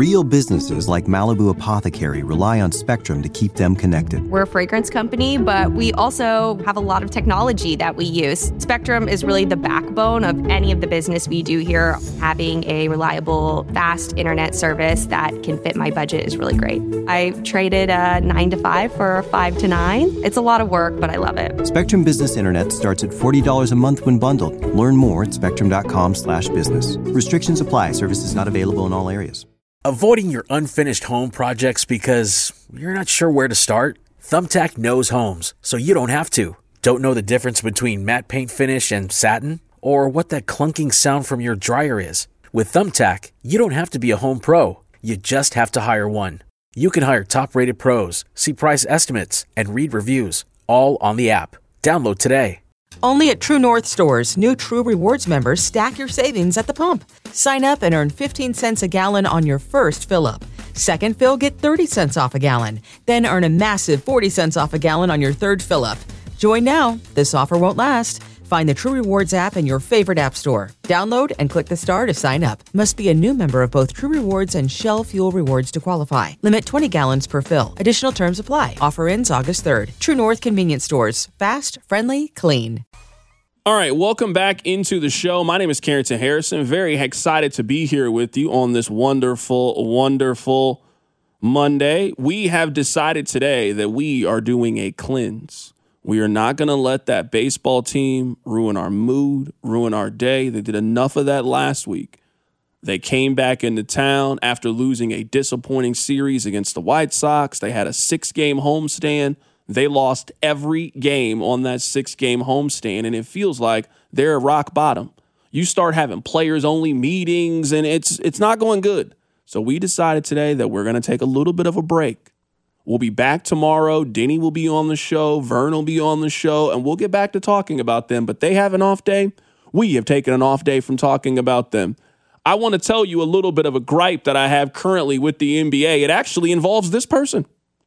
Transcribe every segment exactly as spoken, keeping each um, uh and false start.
Real businesses like Malibu Apothecary rely on Spectrum to keep them connected. We're a fragrance company, but we also have a lot of technology that we use. Spectrum is really the backbone of any of the business we do here. Having a reliable, fast internet service that can fit my budget is really great. I traded a nine to five for a five to nine. It's a lot of work, but I love it. Spectrum Business Internet starts at forty dollars a month when bundled. Learn more at spectrum.com slash business. Restrictions apply. Services not available in all areas. Avoiding your unfinished home projects because you're not sure where to start? Thumbtack knows homes, so you don't have to. Don't know the difference between matte paint finish and satin? Or what that clunking sound from your dryer is? With Thumbtack, you don't have to be a home pro. You just have to hire one. You can hire top-rated pros, see price estimates, and read reviews, all on the app. Download today. Only at True North stores, new True Rewards members stack your savings at the pump. Sign up and earn fifteen cents a gallon on your first fill-up. Second fill, get thirty cents off a gallon. Then earn a massive forty cents off a gallon on your third fill-up. Join now. This offer won't last. Find the True Rewards app in your favorite app store. Download and click the star to sign up. Must be a new member of both True Rewards and Shell Fuel Rewards to qualify. Limit twenty gallons per fill. Additional terms apply. Offer ends August third. True North Convenience Stores. Fast, friendly, clean. All right, welcome back into the show. My name is Carrington Harrison. Very excited to be here with you on this wonderful, wonderful Monday. We have decided today that we are doing a cleanse. We are not going to let that baseball team ruin our mood, ruin our day. They did enough of that last week. They came back into town after losing a disappointing series against the White Sox. They had a six-game homestand. They lost every game on that six-game homestand, and it feels like they're at rock bottom. You start having players-only meetings, and it's it's not going good. So we decided today that we're going to take a little bit of a break. We'll be back tomorrow. Denny will be on the show. Vern will be on the show, and we'll get back to talking about them. But they have an off day. We have taken an off day from talking about them. I want to tell you a little bit of a gripe that I have currently with the N B A. It actually involves this person.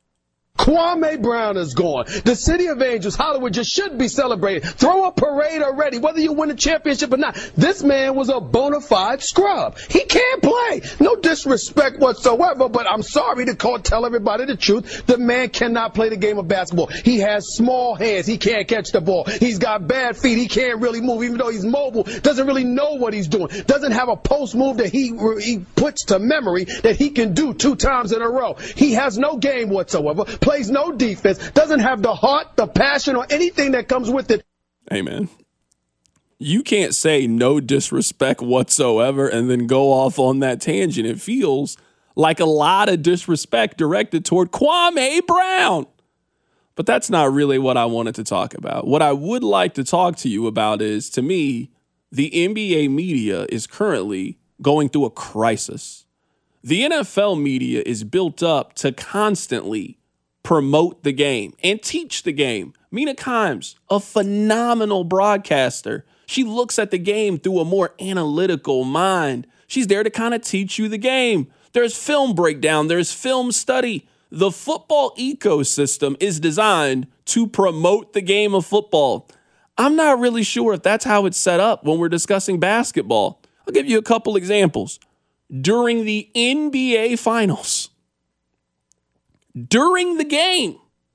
Kwame Brown is gone. The City of Angels, Hollywood, just should be celebrated. Throw a parade already, whether you win a championship or not. This man was a bona fide scrub. He can't play. No disrespect whatsoever, but I'm sorry to call, tell everybody the truth. The man cannot play the game of basketball. He has small hands. He can't catch the ball. He's got bad feet. He can't really move, even though he's mobile. Doesn't really know what he's doing. Doesn't have a post move that he, he puts to memory that he can do two times in a row. He has no game whatsoever. Plays no defense, doesn't have the heart, the passion, or anything that comes with it. Hey, man, you can't say no disrespect whatsoever and then go off on that tangent. It feels like a lot of disrespect directed toward Kwame Brown. But that's not really what I wanted to talk about. What I would like to talk to you about is, to me, the N B A media is currently going through a crisis. The N F L media is built up to constantly promote the game and teach the game. Mina Kimes, a phenomenal broadcaster. She looks at the game through a more analytical mind. She's there to kind of teach you the game. There's film breakdown. There's film study. The football ecosystem is designed to promote the game of football. I'm not really sure if that's how it's set up when we're discussing basketball. I'll give you a couple examples. During the N B A Finals, during the game,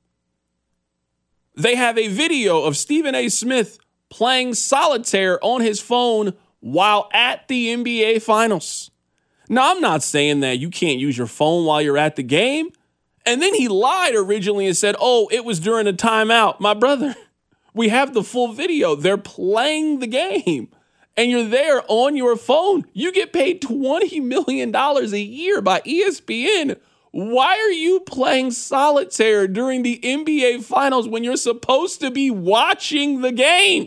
they have a video of Stephen A. Smith playing solitaire on his phone while at the N B A Finals. Now, I'm not saying that you can't use your phone while you're at the game. And then he lied originally and said, oh, it was during a timeout. My brother, we have the full video. They're playing the game. And you're there on your phone. You get paid twenty million dollars a year by E S P N. Why are you playing solitaire during the N B A Finals when you're supposed to be watching the game?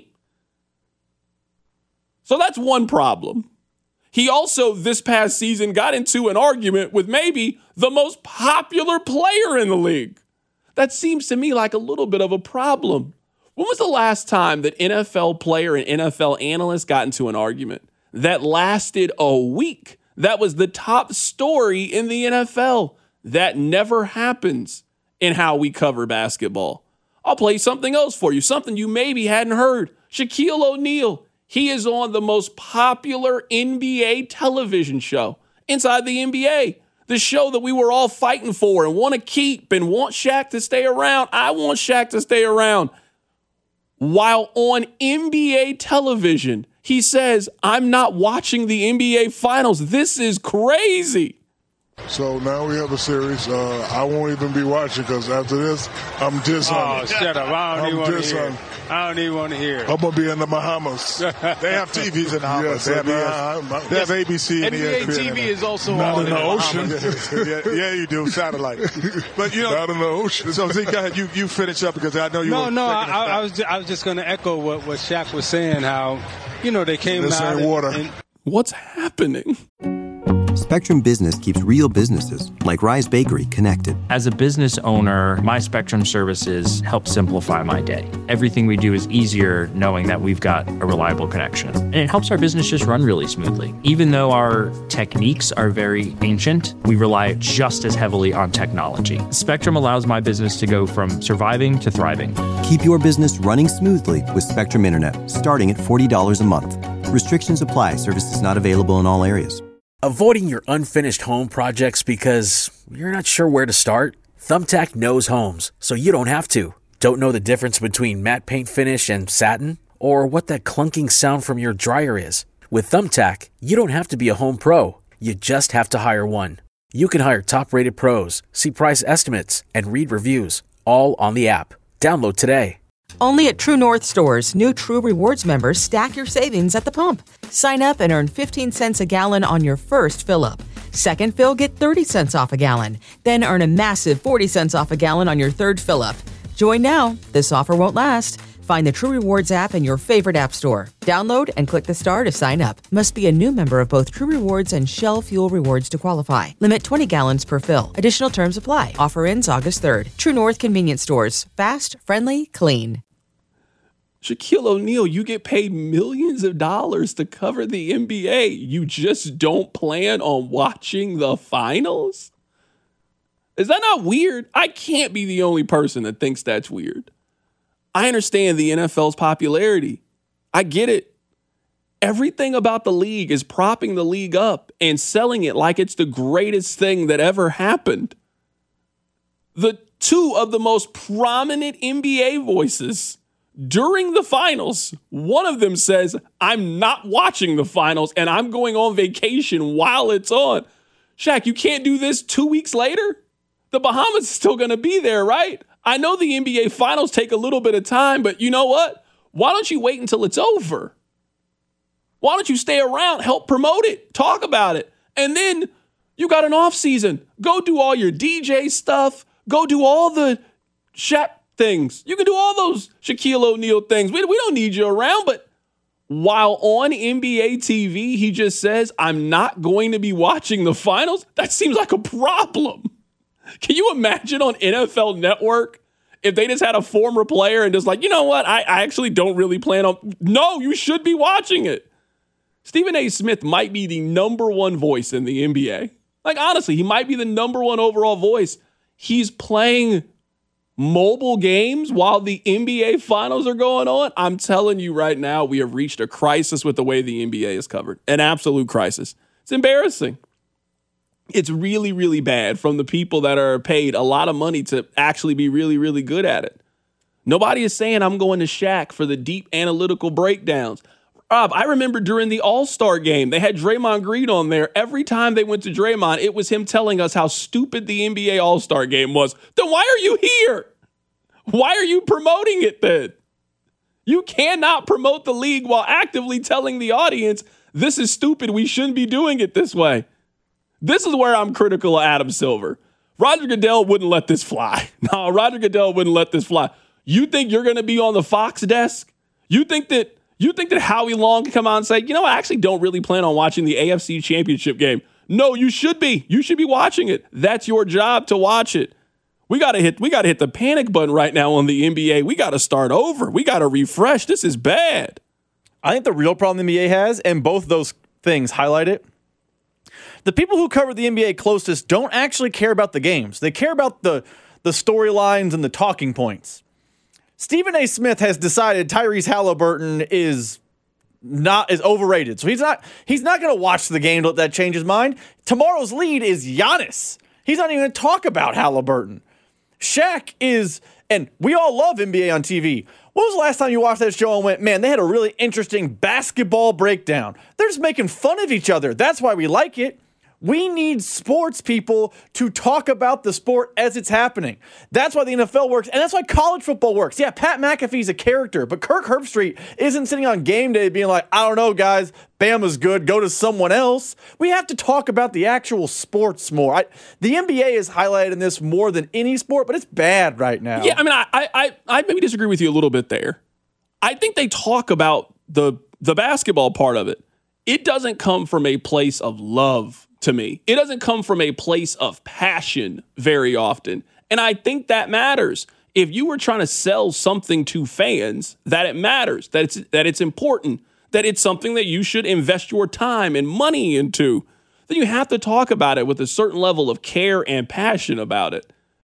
So that's one problem. He also, this past season, got into an argument with maybe the most popular player in the league. That seems to me like a little bit of a problem. When was the last time that N F L player and N F L analyst got into an argument that lasted a week? That was the top story in the N F L. That never happens in how we cover basketball. I'll play something else for you, something you maybe hadn't heard. Shaquille O'Neal, he is on the most popular N B A television show inside the N B A. The show that we were all fighting for and want to keep and want Shaq to stay around. I want Shaq to stay around. While on N B A television, he says, I'm not watching the N B A Finals. This is crazy. So now we have a series. Uh, I won't even be watching because after this, I'm dishonored. Oh, shut up. I don't I'm even want to hear dishonored. it. I don't even want to hear it. I'm going to be in the Bahamas. They have T Vs in the Bahamas. Yes, they, have, yes. they have A B C and N B A E S P N. T V is also Not on in the, the ocean. yeah, yeah, you do. Satellite. But, you know. Not in the ocean. So, Zeke, go ahead. You, you finish up because I know you no, were No, no. taking I, us I was just, I was just going to echo what, what Shaq was saying, how, you know, they came This out. ain't and, water. And, What's happening? Spectrum Business keeps real businesses, like Rise Bakery, connected. As a business owner, my Spectrum services help simplify my day. Everything we do is easier knowing that we've got a reliable connection. And it helps our business just run really smoothly. Even though our techniques are very ancient, we rely just as heavily on technology. Spectrum allows my business to go from surviving to thriving. Keep your business running smoothly with Spectrum Internet, starting at forty dollars a month. Restrictions apply. Services not available in all areas. Avoiding your unfinished home projects because you're not sure where to start? Thumbtack knows homes, so you don't have to. Don't know the difference between matte paint finish and satin? Or what that clunking sound from your dryer is? With Thumbtack, you don't have to be a home pro. You just have to hire one. You can hire top-rated pros, see price estimates, and read reviews, all on the app. Download today. Only at True North stores, new True Rewards members stack your savings at the pump. Sign up and earn fifteen cents a gallon on your first fill-up. Second fill, get thirty cents off a gallon. Then earn a massive forty cents off a gallon on your third fill-up. Join now. This offer won't last. Find the True Rewards app in your favorite app store. Download and click the star to sign up. Must be a new member of both True Rewards and Shell Fuel Rewards to qualify. Limit twenty gallons per fill. Additional terms apply. Offer ends August third. True North Convenience Stores. Fast, friendly, clean. Shaquille O'Neal, you get paid millions of dollars to cover the N B A. You just don't plan on watching the finals? Is that not weird? I can't be the only person that thinks that's weird. I understand the N F L's popularity. I get it. Everything about the league is propping the league up and selling it like it's the greatest thing that ever happened. The two of the most prominent N B A voices during the finals, one of them says, I'm not watching the finals and I'm going on vacation while it's on. Shaq, you can't do this two weeks later? The Bahamas is still going to be there, right? I know the N B A finals take a little bit of time, but you know what? Why don't you wait until it's over? Why don't you stay around, help promote it, talk about it? And then you got an off season. Go do all your D J stuff. Go do all the Shaq things. You can do all those Shaquille O'Neal things. We, we don't need you around, but while on N B A T V, he just says, I'm not going to be watching the finals. That seems like a problem. Can you imagine on N F L Network if they just had a former player and just like, you know what? I, I actually don't really plan on. No, you should be watching it. Stephen A. Smith might be the number one voice in the N B A. Like, honestly, he might be the number one overall voice. He's playing mobile games while the N B A finals are going on. I'm telling you right now, we have reached a crisis with the way the N B A is covered. An absolute crisis. It's embarrassing. It's really, really bad from the people that are paid a lot of money to actually be really, really good at it. Nobody is saying I'm going to Shaq for the deep analytical breakdowns. Rob, I remember during the All-Star game, they had Draymond Green on there. Every time they went to Draymond, it was him telling us how stupid the N B A All-Star game was. Then why are you here? Why are you promoting it then? You cannot promote the league while actively telling the audience, this is stupid, we shouldn't be doing it this way. This is where I'm critical of Adam Silver. Roger Goodell wouldn't let this fly. No, Roger Goodell wouldn't let this fly. You think you're going to be on the Fox desk? You think that you think that Howie Long can come out and say, you know, I actually don't really plan on watching the A F C Championship game. No, you should be. You should be watching it. That's your job to watch it. We got to hit we got to hit the panic button right now on the N B A. We got to start over. We got to refresh. This is bad. I think the real problem the N B A has, and both those things highlight it, the people who cover the N B A closest don't actually care about the games. They care about the, the storylines and the talking points. Stephen A. Smith has decided Tyrese Halliburton is not is overrated. So he's not he's not going to watch the game to let that change his mind. Tomorrow's lead is Giannis. He's not even going to talk about Halliburton. Shaq is, and we all love N B A on T V. When was the last time you watched that show and went, man, they had a really interesting basketball breakdown? They're just making fun of each other. That's why we like it. We need sports people to talk about the sport as it's happening. That's why the N F L works, and that's why college football works. Yeah, Pat McAfee's a character, but Kirk Herbstreit isn't sitting on game day being like, I don't know, guys, Bama's good, go to someone else. We have to talk about the actual sports more. I, the N B A is highlighted in this more than any sport, but it's bad right now. Yeah, I mean, I, I, I maybe disagree with you a little bit there. I think they talk about the the basketball part of it. It doesn't come from a place of love. To me, it doesn't come from a place of passion very often. And I think that matters. If you were trying to sell something to fans, that it matters, that it's that it's important, that it's something that you should invest your time and money into, then you have to talk about it with a certain level of care and passion about it.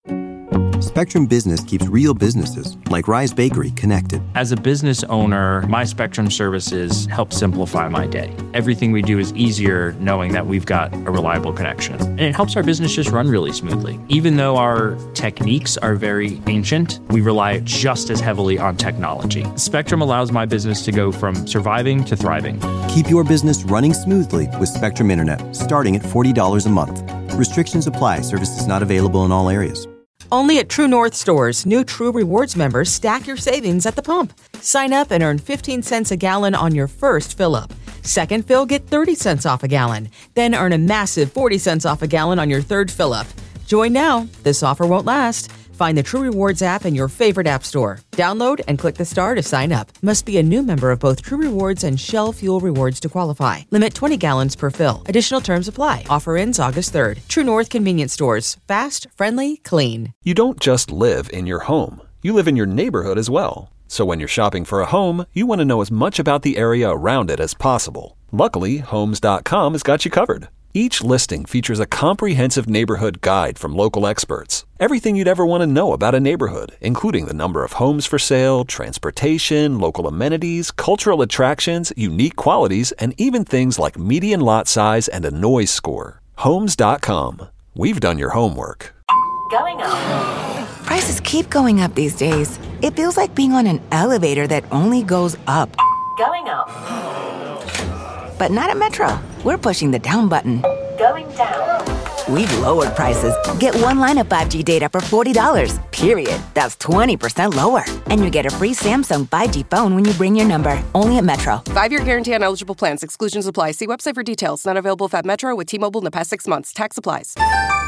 Spectrum Business keeps real businesses, like Rise Bakery, connected. As a business owner, my Spectrum services help simplify my day. Everything we do is easier knowing that we've got a reliable connection. And it helps our business just run really smoothly. Even though our techniques are very ancient, we rely just as heavily on technology. Spectrum allows my business to go from surviving to thriving. Keep your business running smoothly with Spectrum Internet, starting at forty dollars a month. Restrictions apply. Services not available in all areas. Only at True North stores, new True Rewards members stack your savings at the pump. Sign up and earn fifteen cents a gallon on your first fill-up. Second fill, get thirty cents off a gallon. Then earn a massive forty cents off a gallon on your third fill-up. Join now. This offer won't last. Find the True Rewards app in your favorite app store. Download and click the star to sign up. Must be a new member of both True Rewards and Shell Fuel Rewards to qualify. Limit twenty gallons per fill. Additional terms apply. Offer ends August third. True North Convenience Stores. Fast, friendly, clean. You don't just live in your home. You live in your neighborhood as well. So when you're shopping for a home, you want to know as much about the area around it as possible. Luckily, Homes dot com has got you covered. Each listing features a comprehensive neighborhood guide from local experts. Everything you'd ever want to know about a neighborhood, including the number of homes for sale, transportation, local amenities, cultural attractions, unique qualities, and even things like median lot size and a noise score. Homes dot com. We've done your homework. Going up. Prices keep going up these days. It feels like being on an elevator that only goes up. Going up. But not at Metro. We're pushing the down button. Going down. We've lowered prices. Get one line of five G data for forty dollars, period. That's twenty percent lower. And you get a free Samsung five G phone when you bring your number. Only at Metro. Five-year guarantee on eligible plans. Exclusions apply. See website for details. Not available at Metro with T-Mobile in the past six months. Tax applies.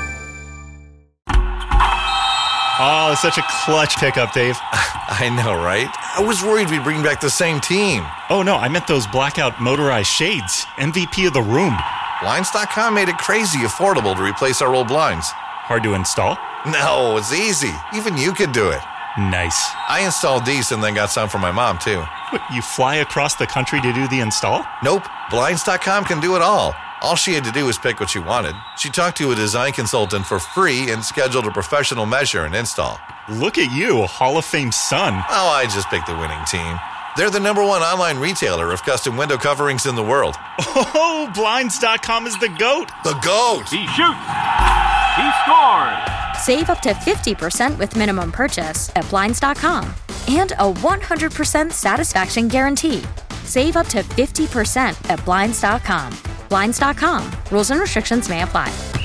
Oh, such a clutch pickup, Dave. I know, right? I was worried we'd bring back the same team. Oh, no, I meant those blackout motorized shades. M V P of the room. Blinds dot com made it crazy affordable to replace our old blinds. Hard to install? No, it's easy. Even you could do it. Nice. I installed these and then got some for my mom, too. What, you fly across the country to do the install? Nope. Blinds dot com can do it all. All she had to do was pick what she wanted. She talked to a design consultant for free and scheduled a professional measure and install. Look at you, a Hall of Fame son. Oh, I just picked the winning team. They're the number one online retailer of custom window coverings in the world. Oh, Blinds dot com is the GOAT. The GOAT. He shoots. He scores. Save up to fifty percent with minimum purchase at Blinds dot com. And a one hundred percent satisfaction guarantee. Save up to fifty percent at Blinds dot com. Blinds dot com. Rules and restrictions may apply.